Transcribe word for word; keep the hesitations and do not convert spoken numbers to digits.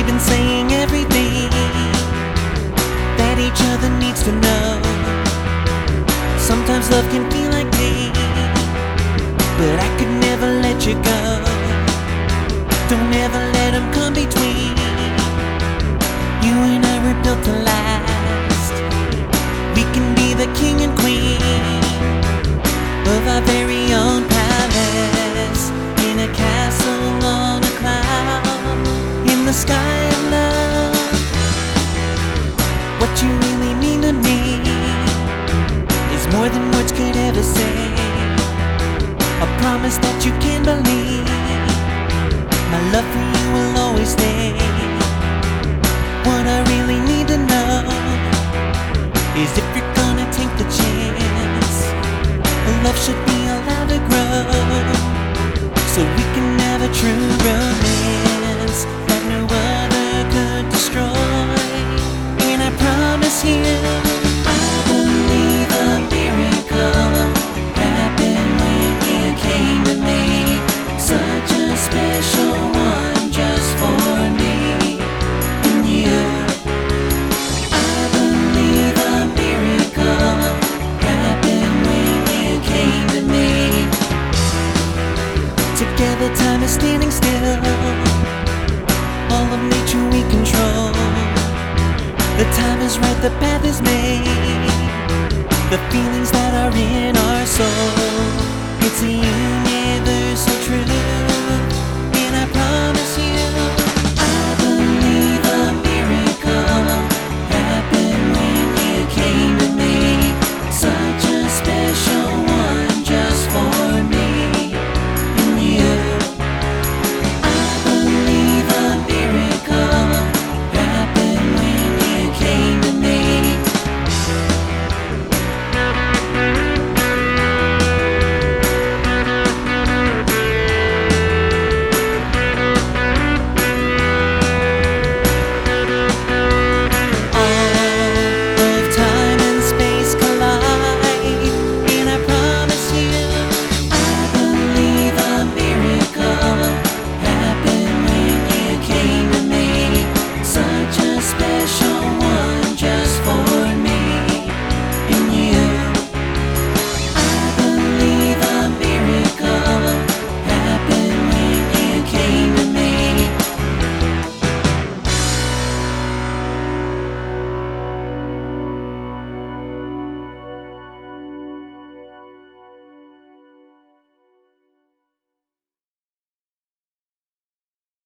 we've been saying everything that each other needs to know. Sometimes love can feel like pain, but I could never let you go. Don't ever let them come between. You and I were built to last. We can be the king and queen of our very own palace, in a castle on a cloud, in the sky of love. What you really mean to me is more than words could ever say. A promise that you can believe. My love for you will always stay. What I really need to know is if you're gonna take the chance. Love should be allowed to grow, so we can have a true romance that no other could destroy. And I promise you, I believe a miracle happened when you came to me. Such a special one just for me and you. I believe a miracle happened when you came to me. Together time is standing still. All of nature we control. The time is right, the path is made. The feelings that are in our soul, it's a universal truth.